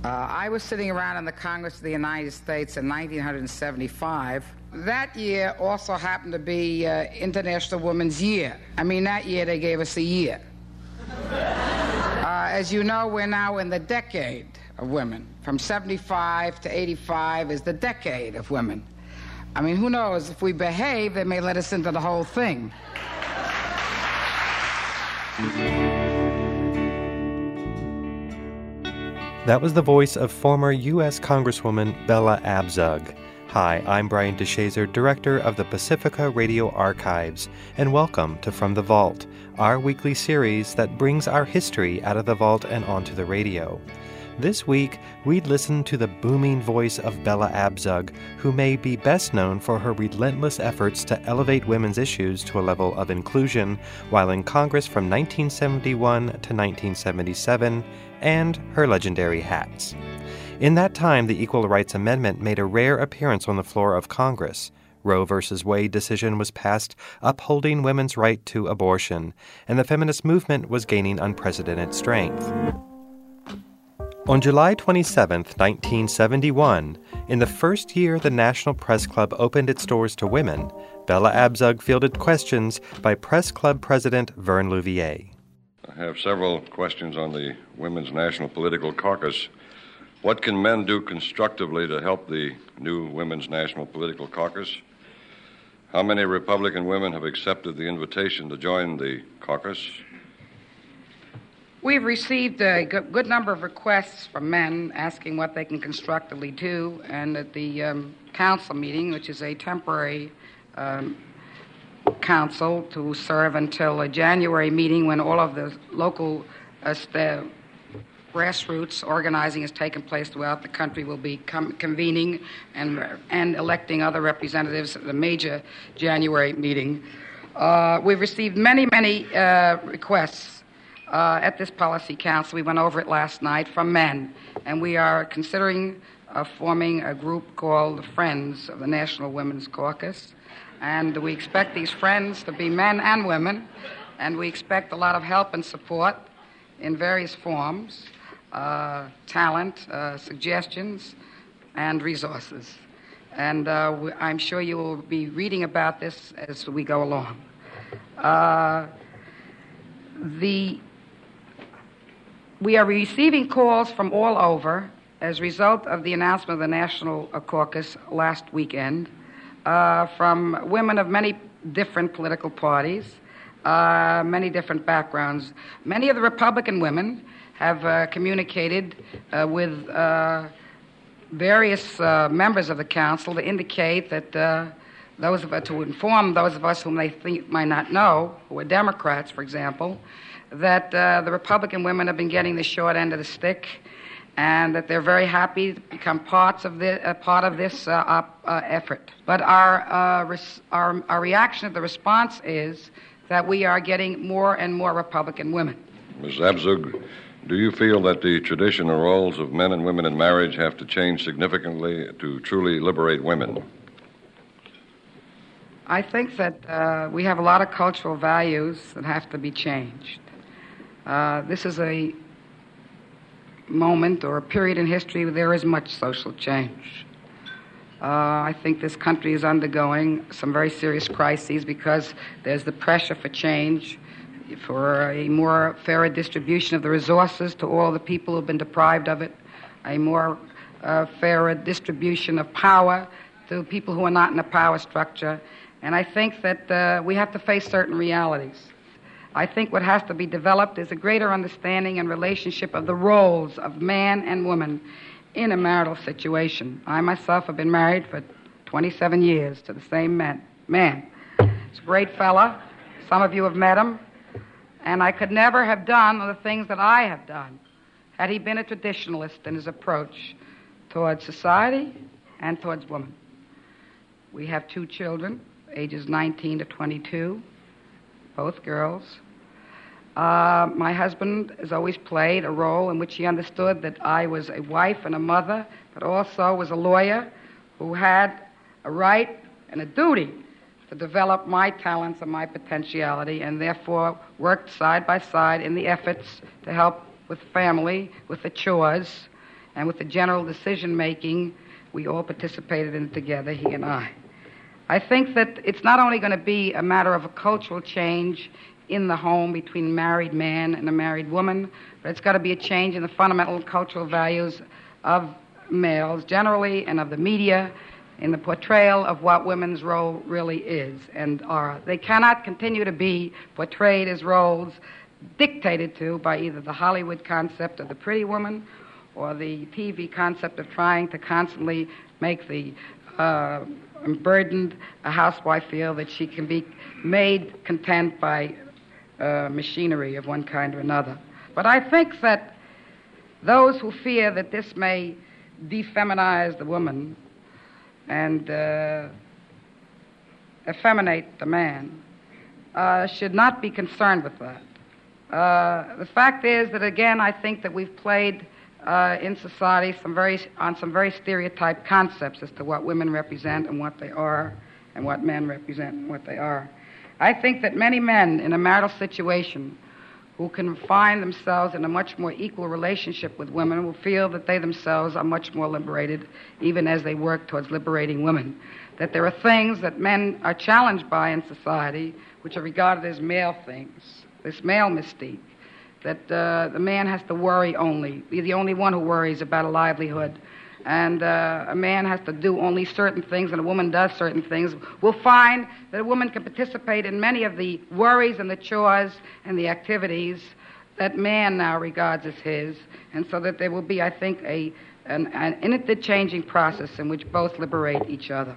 I was sitting around in the Congress of the United States in 1975. That year also happened to be International Women's Year. That year they gave us a year. As you know, we're now in the decade of women. From 75 to 85 is the decade of women. Who knows? If we behave, they may let us into the whole thing. That was the voice of former U.S. Congresswoman Bella Abzug. Hi, I'm Brian DeShazer, Director of the Pacifica Radio Archives, and welcome to From the Vault, our weekly series that brings our history out of the vault and onto the radio. This week, we'd listen to the booming voice of Bella Abzug, who may be best known for her relentless efforts to elevate women's issues to a level of inclusion while in Congress from 1971 to 1977, and her legendary hats. In that time, the Equal Rights Amendment made a rare appearance on the floor of Congress. Roe v. Wade decision was passed upholding women's right to abortion, and the feminist movement was gaining unprecedented strength. On July 27, 1971, in the first year the National Press Club opened its doors to women, Bella Abzug fielded questions by Press Club President Vern Louvier. I have several questions on the Women's National Political Caucus. What can men do constructively to help the new Women's National Political Caucus? How many Republican women have accepted the invitation to join the caucus? We've received a good number of requests from men asking what they can constructively do, and at the council meeting, which is a temporary council to serve until a January meeting when all of the local grassroots organizing has taken place throughout the country, will be convening and electing other representatives at the major January meeting. We've received many requests at this policy council. We went over it last night from men, and we are considering forming a group called Friends of the National Women's Caucus, and we expect these friends to be men and women, and we expect a lot of help and support in various forms, talent, suggestions, and resources. And I'm sure you will be reading about this as we go along. We are receiving calls from all over as a result of the announcement of the National Caucus last weekend from women of many different political parties, many different backgrounds. Many of the Republican women have communicated with various members of the council to indicate that to inform those of us whom they think might not know, who are Democrats, for example, that the Republican women have been getting the short end of the stick, and that they're very happy to become part of this effort. But our reaction to the response is that we are getting more and more Republican women. Ms. Abzug, do you feel that the traditional roles of men and women in marriage have to change significantly to truly liberate women? I think that we have a lot of cultural values that have to be changed. This is a moment or a period in history where there is much social change. I think this country is undergoing some very serious crises because there's the pressure for change, for a more fairer distribution of the resources to all the people who have been deprived of it, a more fairer distribution of power to people who are not in the power structure. And I think that we have to face certain realities. I think what has to be developed is a greater understanding and relationship of the roles of man and woman in a marital situation. I myself have been married for 27 years to the same man. He's a great fella. Some of you have met him. And I could never have done the things that I have done had he been a traditionalist in his approach towards society and towards women. We have 2 children, ages 19 to 22, both girls. My husband has always played a role in which he understood that I was a wife and a mother, but also was a lawyer who had a right and a duty to develop my talents and my potentiality, and therefore worked side by side in the efforts to help with family, with the chores, and with the general decision-making, we all participated in it together, he and I. I think that it's not only going to be a matter of a cultural change in the home between a married man and a married woman, but it's got to be a change in the fundamental cultural values of males generally and of the media in the portrayal of what women's role really is and are. They cannot continue to be portrayed as roles dictated to by either the Hollywood concept of the pretty woman or the TV concept of trying to constantly make the burdened housewife feel that she can be made content by machinery of one kind or another. But I think that those who fear that this may defeminize the woman and effeminate the man should not be concerned with that. The fact is that, again, I think that we've played in society on some very stereotyped concepts as to what women represent and what they are, and what men represent and what they are. I think that many men in a marital situation who can find themselves in a much more equal relationship with women will feel that they themselves are much more liberated, even as they work towards liberating women. That there are things that men are challenged by in society which are regarded as male things, this male mystique, that the man has to worry only, be the only one who worries about a livelihood, and a man has to do only certain things and a woman does certain things. We'll find that a woman can participate in many of the worries and the chores and the activities that man now regards as his, and so that there will be, I think, an interchanging process in which both liberate each other.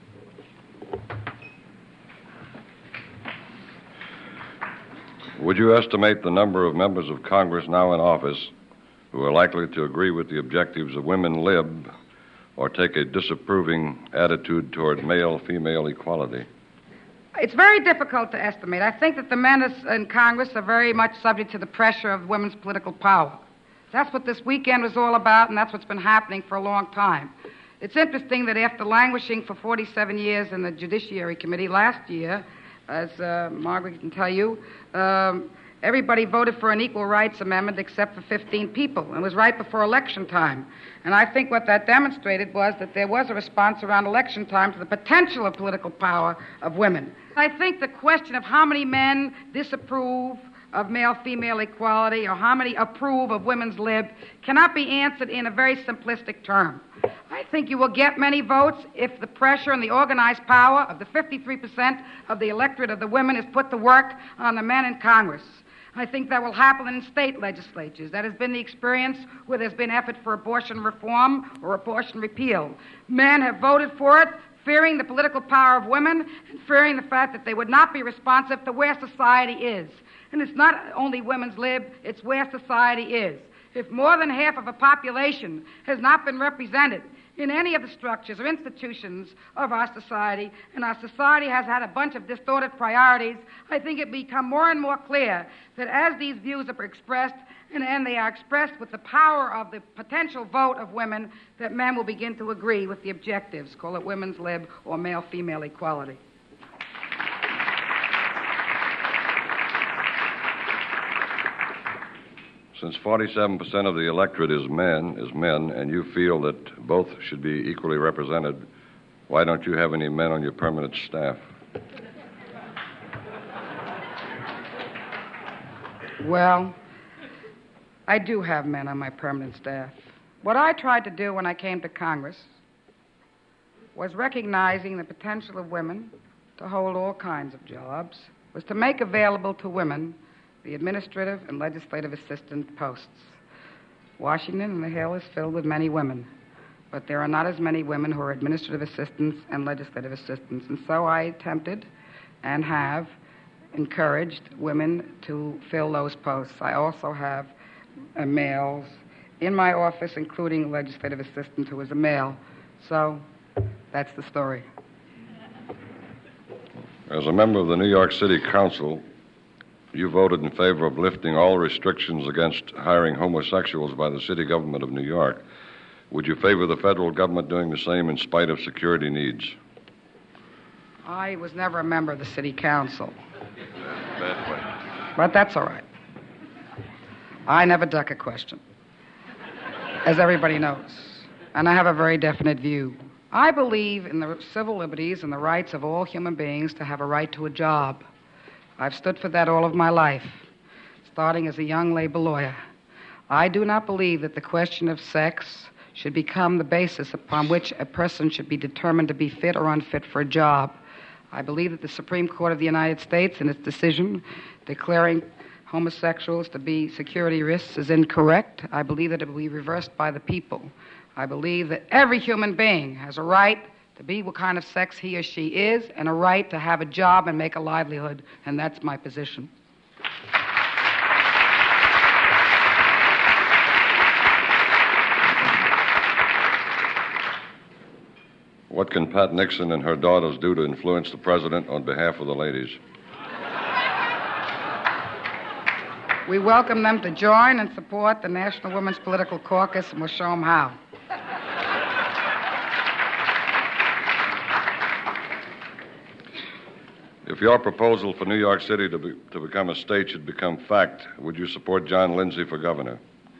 Would you estimate the number of members of Congress now in office who are likely to agree with the objectives of women lib or take a disapproving attitude toward male-female equality? It's very difficult to estimate. I think that the men in Congress are very much subject to the pressure of women's political power. That's what this weekend was all about, and that's what's been happening for a long time. It's interesting that after languishing for 47 years in the Judiciary Committee last year, as Margaret can tell you, everybody voted for an equal rights amendment except for 15 people. And it was right before election time. And I think what that demonstrated was that there was a response around election time to the potential of political power of women. I think the question of how many men disapprove of male-female equality or how many approve of women's lib cannot be answered in a very simplistic term. I think you will get many votes if the pressure and the organized power of the 53% of the electorate of the women is put to work on the men in Congress. I think that will happen in state legislatures. That has been the experience where there's been effort for abortion reform or abortion repeal. Men have voted for it, fearing the political power of women and fearing the fact that they would not be responsive to where society is. And it's not only women's lib, it's where society is. If more than half of a population has not been represented in any of the structures or institutions of our society, and our society has had a bunch of distorted priorities, I think it become more and more clear that as these views are expressed, and they are expressed with the power of the potential vote of women, that men will begin to agree with the objectives, call it women's lib or male-female equality. Since 47% of the electorate is men, and you feel that both should be equally represented, why don't you have any men on your permanent staff? Well, I do have men on my permanent staff. What I tried to do when I came to Congress was recognizing the potential of women to hold all kinds of jobs, was to make available to women the administrative and legislative assistant posts. Washington and the Hill is filled with many women, but there are not as many women who are administrative assistants and legislative assistants. And so I attempted and have encouraged women to fill those posts. I also have males in my office, including a legislative assistant who is a male. So that's the story. As a member of the New York City Council, you voted in favor of lifting all restrictions against hiring homosexuals by the city government of New York. Would you favor the federal government doing the same in spite of security needs? I was never a member of the city council. Bad way. But that's all right. I never duck a question. as everybody knows, and I have a very definite view. I believe in the civil liberties and the rights of all human beings to have a right to a job. I've stood for that all of my life, starting as a young labor lawyer. I do not believe that the question of sex should become the basis upon which a person should be determined to be fit or unfit for a job. I believe that the Supreme Court of the United States, in its decision declaring homosexuals to be security risks, is incorrect. I believe that it will be reversed by the people. I believe that every human being has a right to be what kind of sex he or she is and a right to have a job and make a livelihood, and that's my position. What can Pat Nixon and her daughters do to influence the president on behalf of the ladies? We welcome them to join and support the National Women's Political Caucus, and we'll show them how. If your proposal for New York City to become a state should become fact, would you support John Lindsay for governor?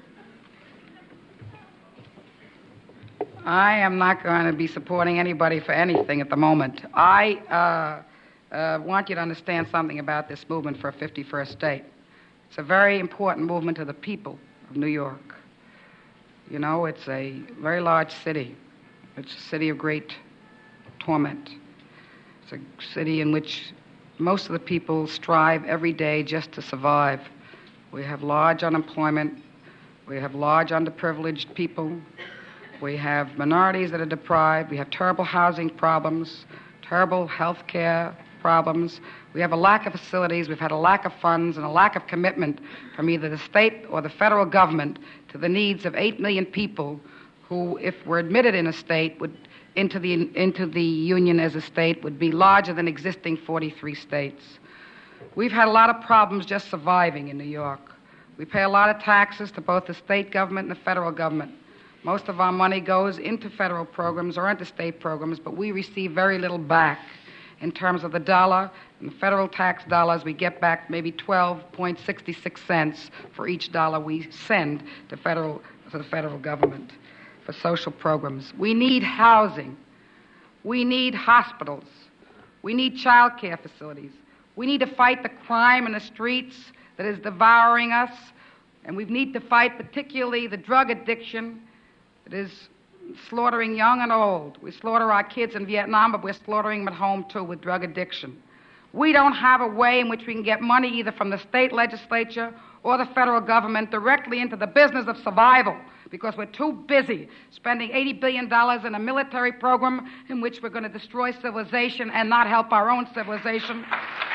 I am not going to be supporting anybody for anything at the moment. I want you to understand something about this movement for a 51st state. It's a very important movement to the people of New York. You know, it's a very large city. It's a city of great torment. It's a city in which most of the people strive every day just to survive. We have large unemployment. We have large underprivileged people. We have minorities that are deprived. We have terrible housing problems, terrible health care problems. We have a lack of facilities. We've had a lack of funds and a lack of commitment from either the state or the federal government to the needs of 8 million people who, if were admitted in a state, would into the union as a state, would be larger than existing 43 states. We've had a lot of problems just surviving in New York. We pay a lot of taxes to both the state government and the federal government. Most of our money goes into federal programs or into state programs, but we receive very little back. In terms of the dollar, and the federal tax dollars, we get back maybe 12.66 cents for each dollar we send to the federal government for social programs. We need housing. We need hospitals. We need child care facilities. We need to fight the crime in the streets that is devouring us, and we need to fight particularly the drug addiction that is slaughtering young and old. We slaughter our kids in Vietnam, but we're slaughtering them at home, too, with drug addiction. We don't have a way in which we can get money either from the state legislature or the federal government directly into the business of survival because we're too busy spending $80 billion in a military program in which we're going to destroy civilization and not help our own civilization.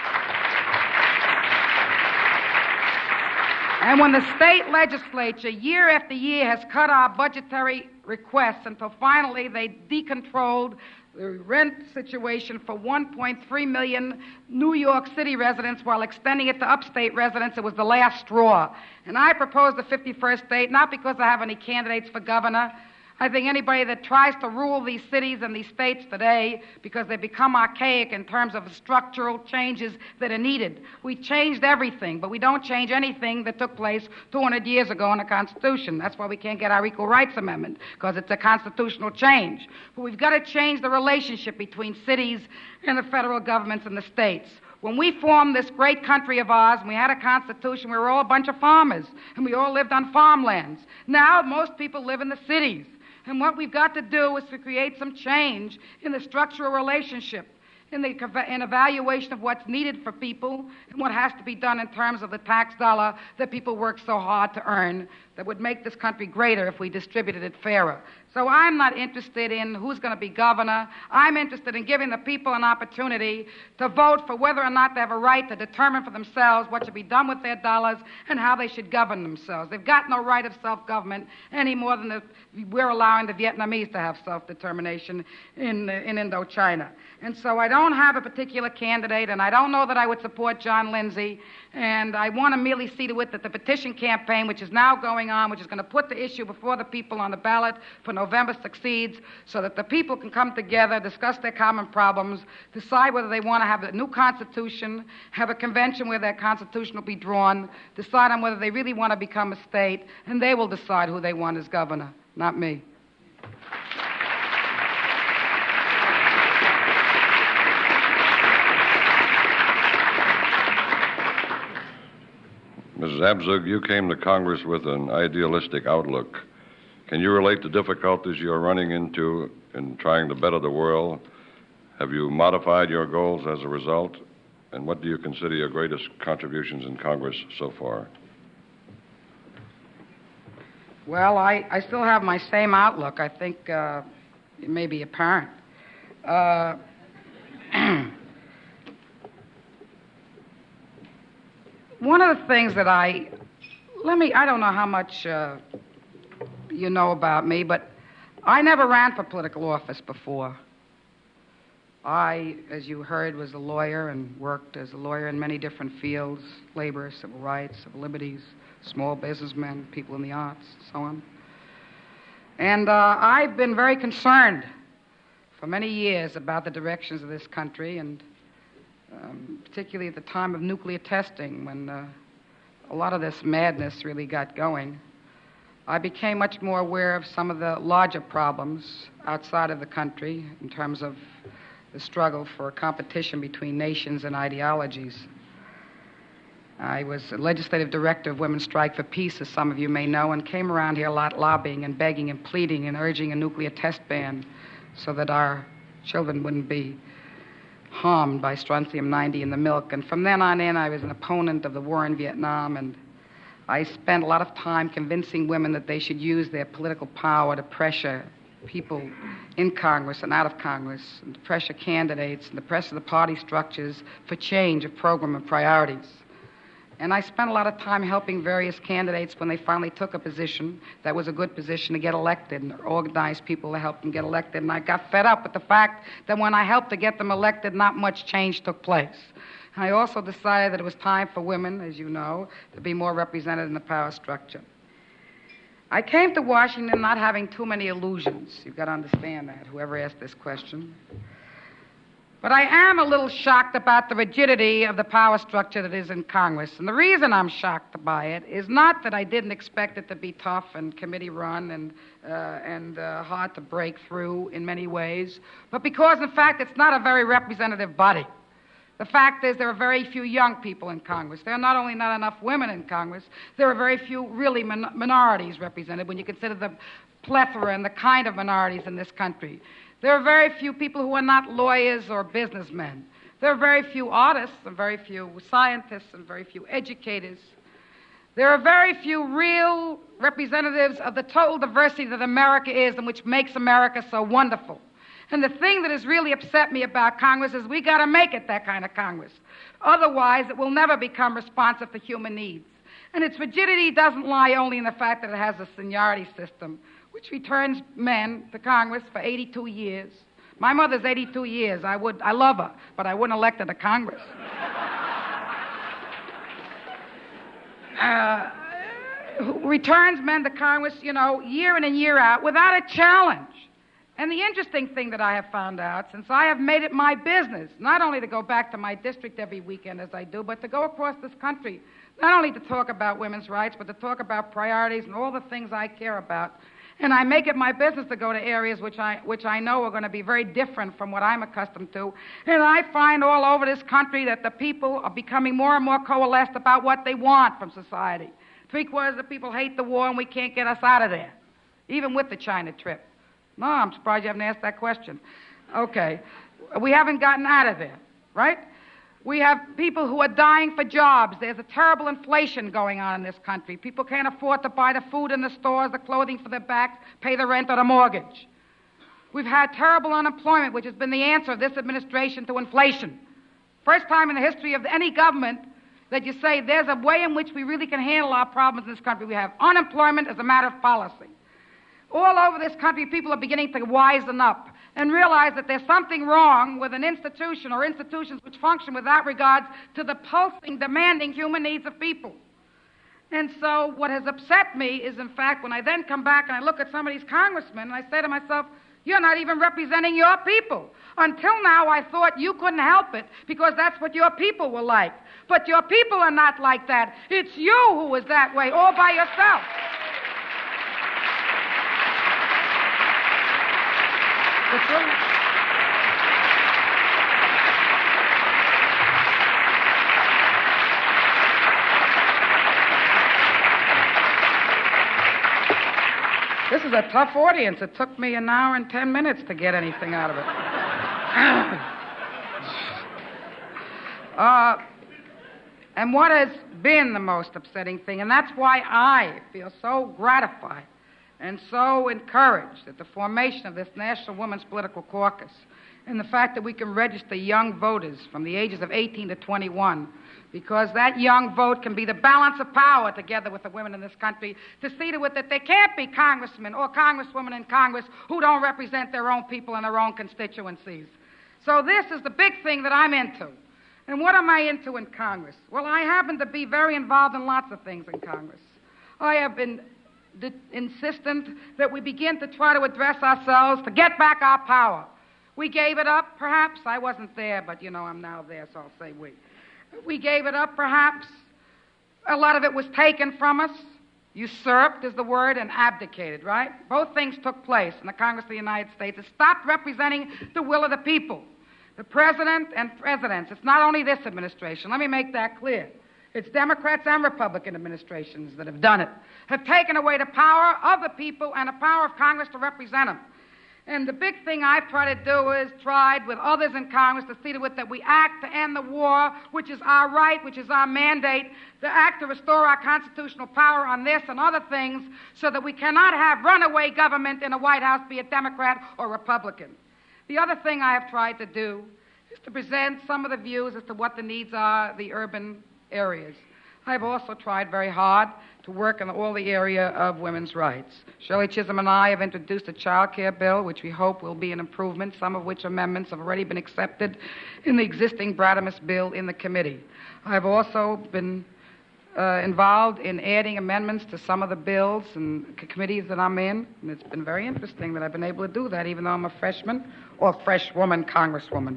And when the state legislature, year after year, has cut our budgetary requests until finally they decontrolled the rent situation for 1.3 million New York City residents while extending it to upstate residents, it was the last straw. And I proposed the 51st state, not because I have any candidates for governor. I think anybody that tries to rule these cities and these states today, because they become archaic in terms of structural changes that are needed. We changed everything, but we don't change anything that took place 200 years ago in the Constitution. That's why we can't get our Equal Rights Amendment, because it's a constitutional change. But we've got to change the relationship between cities and the federal governments and the states. When we formed this great country of ours and we had a constitution, we were all a bunch of farmers, and we all lived on farmlands. Now most people live in the cities. And what we've got to do is to create some change in the structural relationship, in evaluation of what's needed for people and what has to be done in terms of the tax dollar that people work so hard to earn that would make this country greater if we distributed it fairer. So I'm not interested in who's going to be governor. I'm interested in giving the people an opportunity to vote for whether or not they have a right to determine for themselves what should be done with their dollars and how they should govern themselves. They've got no right of self-government any more than we're allowing the Vietnamese to have self-determination in Indochina. And so I don't have a particular candidate, and I don't know that I would support John Lindsay. And I want to merely see to it that the petition campaign, which is now going on, which is going to put the issue before the people on the ballot for November, succeeds, so that the people can come together, discuss their common problems, decide whether they want to have a new constitution, have a convention where that constitution will be drawn, decide on whether they really want to become a state, and they will decide who they want as governor. not me. Mrs. Abzug, you came to Congress with an idealistic outlook. Can you relate the difficulties you're running into in trying to better the world? Have you modified your goals as a result? And what do you consider your greatest contributions in Congress so far? Well, I still have my same outlook. I think it may be apparent. One of the things that I don't know how much you know about me, but I never ran for political office before. I, as you heard, was a lawyer and worked as a lawyer in many different fields: labor, civil rights, civil liberties, small businessmen, people in the arts, so on. And I've been very concerned for many years about the directions of this country, and particularly at the time of nuclear testing, when a lot of this madness really got going. I became much more aware of some of the larger problems outside of the country in terms of the struggle for competition between nations and ideologies. I was a legislative director of Women's Strike for Peace, as some of you may know, and came around here a lot lobbying and begging and pleading and urging a nuclear test ban so that our children wouldn't be harmed by strontium-90 in the milk. And from then on in, I was an opponent of the war in Vietnam, and I spent a lot of time convincing women that they should use their political power to pressure people in Congress and out of Congress, and to pressure candidates and to pressure the party structures for change of program and priorities. And I spent a lot of time helping various candidates when they finally took a position that was a good position to get elected, and organize people to help them get elected. And I got fed up with the fact that when I helped to get them elected, not much change took place. And I also decided that it was time for women, as you know, to be more represented in the power structure. I came to Washington not having too many illusions. You've got to understand that, whoever asked this question. But I am a little shocked about the rigidity of the power structure that is in Congress. And the reason I'm shocked by it is not that I didn't expect it to be tough and committee-run and hard to break through in many ways, but because, in fact, it's not a very representative body. The fact is there are very few young people in Congress. There are not only not enough women in Congress, there are very few really minorities represented when you consider the plethora and the kind of minorities in this country. There are very few people who are not lawyers or businessmen. There are very few artists and very few scientists and very few educators. There are very few real representatives of the total diversity that America is and which makes America so wonderful. And the thing that has really upset me about Congress is we got to make it that kind of Congress. Otherwise, it will never become responsive to human needs. And its rigidity doesn't lie only in the fact that it has a seniority system, which returns men to Congress for 82 years. My mother's 82 years. I love her, but I wouldn't elect her to Congress. Returns men to Congress, year in and year out without a challenge. And the interesting thing that I have found out, since I have made it my business, not only to go back to my district every weekend as I do, but to go across this country, not only to talk about women's rights, but to talk about priorities and all the things I care about. And I make it my business to go to areas which I know are going to be very different from what I'm accustomed to. And I find all over this country that the people are becoming more and more coalesced about what they want from society. 3/4 of the people hate the war, and we can't get us out of there, even with the China trip. No, I'm surprised you haven't asked that question. Okay. We haven't gotten out of there, right? We have people who are dying for jobs. There's a terrible inflation going on in this country. People can't afford to buy the food in the stores, the clothing for their backs, pay the rent or the mortgage. We've had terrible unemployment, which has been the answer of this administration to inflation. First time in the history of any government that you say there's a way in which we really can handle our problems in this country. We have unemployment as a matter of policy. All over this country, people are beginning to wisen up and realize that there's something wrong with an institution or institutions which function without regards to the pulsing, demanding human needs of people. And so what has upset me is, in fact, when I then come back and I look at some of these congressmen and I say to myself, you're not even representing your people. Until now, I thought you couldn't help it because that's what your people were like. But your people are not like that. It's you who is that way all by yourself. The truth. This is a tough audience. It took me an hour and 10 minutes to get anything out of it. And what has been the most upsetting thing, and that's why I feel so gratified and so encouraged at the formation of this National Women's Political Caucus and the fact that we can register young voters from the ages of 18 to 21, because that young vote can be the balance of power together with the women in this country to see to it that there can't be congressmen or congresswomen in Congress who don't represent their own people and their own constituencies. So this is the big thing that I'm into. And what am I into in Congress? Well, I happen to be very involved in lots of things in Congress. I have been insistent that we begin to try to address ourselves to get back our power. We gave it up, perhaps. I wasn't there, but, I'm now there, so I'll say we. We gave it up, perhaps. A lot of it was taken from us. Usurped is the word, and abdicated, right? Both things took place in the Congress of the United States. It stopped representing the will of the people. The president and presidents. It's not only this administration. Let me make that clear. It's Democrats and Republican administrations that have done it, have taken away the power of the people and the power of Congress to represent them. And the big thing I've tried to do is tried with others in Congress to see to it that we act to end the war, which is our right, which is our mandate, to act to restore our constitutional power on this and other things so that we cannot have runaway government in the White House, be it Democrat or Republican. The other thing I have tried to do is to present some of the views as to what the needs are of the urban areas. I've also tried very hard to work in all the area of women's rights. Shirley Chisholm and I have introduced a child care bill, which we hope will be an improvement, some of which amendments have already been accepted in the existing Bradamus bill in the committee. I've also been involved in adding amendments to some of the bills and committees that I'm in, and it's been very interesting that I've been able to do that, even though I'm a freshman or freshwoman congresswoman.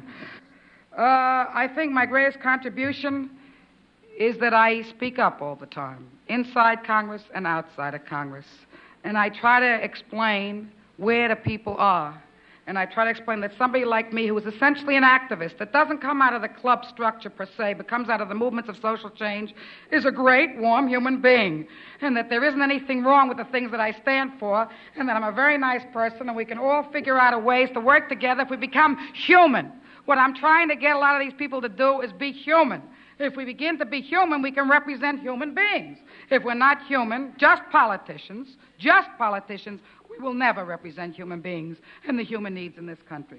I think my greatest contribution is that I speak up all the time, inside Congress and outside of Congress, and I try to explain where the people are. And I try to explain that somebody like me, who is essentially an activist, that doesn't come out of the club structure per se, but comes out of the movements of social change, is a great, warm human being. And that there isn't anything wrong with the things that I stand for, and that I'm a very nice person, and we can all figure out a ways to work together if we become human. What I'm trying to get a lot of these people to do is be human. If we begin to be human, we can represent human beings. If we're not human, just politicians, we will never represent human beings and the human needs in this country.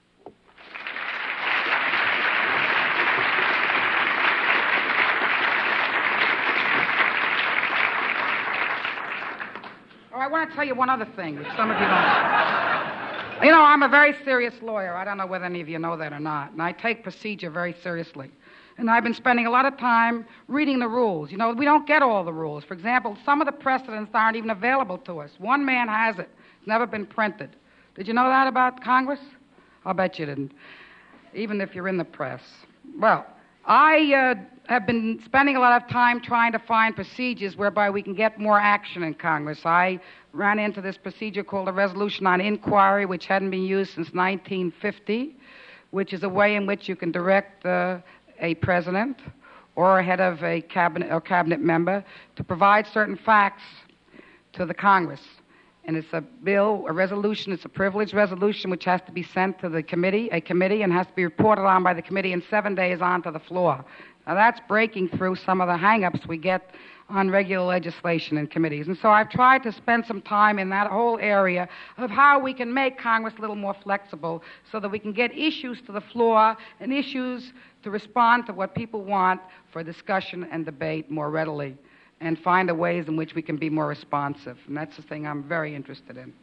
Oh, I want to tell you one other thing, which some of you don't. I'm a very serious lawyer. I don't know whether any of you know that or not. And I take procedure very seriously. And I've been spending a lot of time reading the rules. We don't get all the rules. For example, some of the precedents aren't even available to us. One man has it. It's never been printed. Did you know that about Congress? I'll bet you didn't, even if you're in the press. Well, I have been spending a lot of time trying to find procedures whereby we can get more action in Congress. I ran into this procedure called a resolution on inquiry, which hadn't been used since 1950, which is a way in which you can direct a president or a head of a cabinet or cabinet member to provide certain facts to the Congress. And it's a bill, a resolution, it's a privileged resolution which has to be sent to the committee, and has to be reported on by the committee in 7 days onto the floor. Now that's breaking through some of the hang-ups we get on regular legislation in committees. And so I've tried to spend some time in that whole area of how we can make Congress a little more flexible so that we can get issues to the floor and issues to respond to what people want for discussion and debate more readily, and find the ways in which we can be more responsive. And that's the thing I'm very interested in.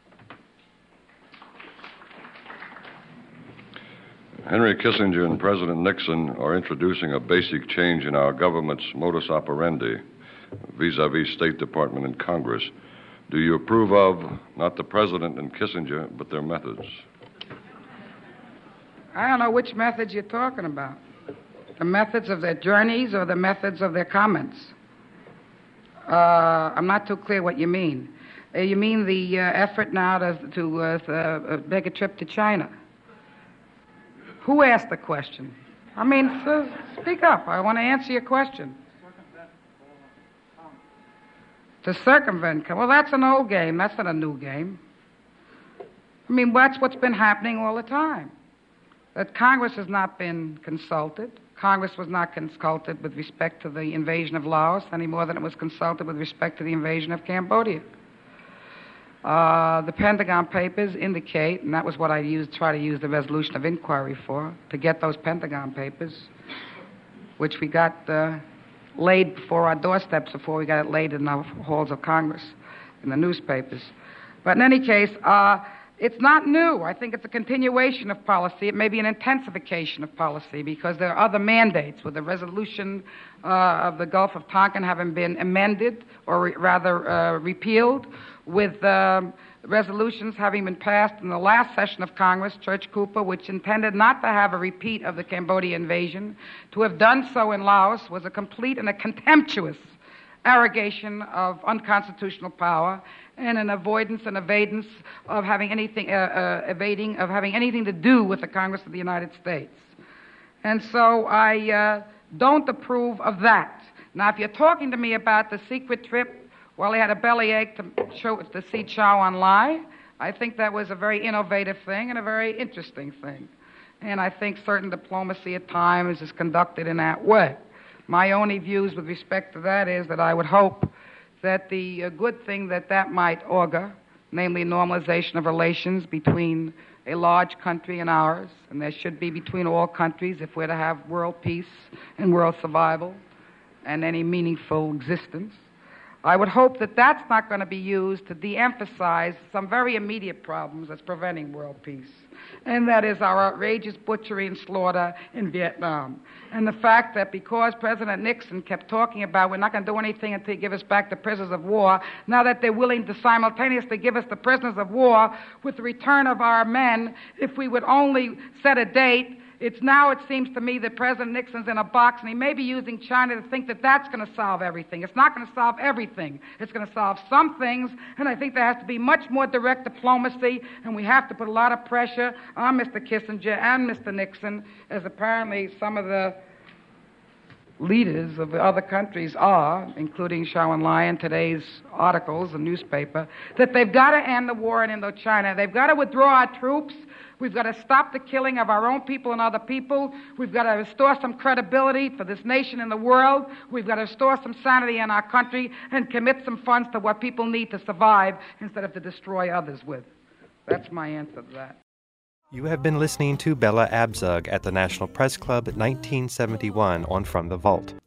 Henry Kissinger and President Nixon are introducing a basic change in our government's modus operandi vis-a-vis State Department and Congress. Do you approve of, not the President and Kissinger, but their methods? I don't know which methods you're talking about. The methods of their journeys or the methods of their comments? I'm not too clear what you mean. You mean the effort now to make a trip to China? Who asked the question? I mean, speak up. I want to answer your question. To circumvent. Well, that's an old game. That's not a new game. I mean, that's what's been happening all the time. That Congress has not been consulted. Congress was not consulted with respect to the invasion of Laos any more than it was consulted with respect to the invasion of Cambodia. The Pentagon Papers indicate, and that was what I try to use the resolution of inquiry for, to get those Pentagon Papers, which we got laid before our doorsteps before we got it laid in the halls of Congress, in the newspapers. But in any case, it's not new. I think it's a continuation of policy. It may be an intensification of policy because there are other mandates with the resolution of the Gulf of Tonkin having been amended or rather repealed, with resolutions having been passed in the last session of Congress, Church-Cooper, which intended not to have a repeat of the Cambodia invasion. To have done so in Laos was a complete and a contemptuous arrogation of unconstitutional power and an avoidance and evadance of having anything, having anything to do with the Congress of the United States. And so I don't approve of that. Now, if you're talking to me about the secret trip while he had a bellyache to see Chow En Lai, I think that was a very innovative thing and a very interesting thing. And I think certain diplomacy at times is conducted in that way. My only views with respect to that is that I would hope that the good thing that might augur, namely normalization of relations between a large country and ours, and there should be between all countries if we're to have world peace and world survival and any meaningful existence. I would hope that that's not going to be used to de-emphasize some very immediate problems that's preventing world peace, and that is our outrageous butchery and slaughter in Vietnam. And the fact that because President Nixon kept talking about we're not going to do anything until you give us back the prisoners of war, now that they're willing to simultaneously give us the prisoners of war with the return of our men, if we would only set a date, it seems to me that President Nixon's in a box, and he may be using China to think that that's going to solve everything. It's not going to solve everything. It's going to solve some things, and I think there has to be much more direct diplomacy, and we have to put a lot of pressure on Mr. Kissinger and Mr. Nixon, as apparently some of the leaders of the other countries are, including Chow En Lai in today's articles, the newspaper, that they've got to end the war in Indochina. They've got to withdraw our troops. We've got to stop the killing of our own people and other people. We've got to restore some credibility for this nation in the world. We've got to restore some sanity in our country and commit some funds to what people need to survive instead of to destroy others with. That's my answer to that. You have been listening to Bella Abzug at the National Press Club 1971 on From the Vault.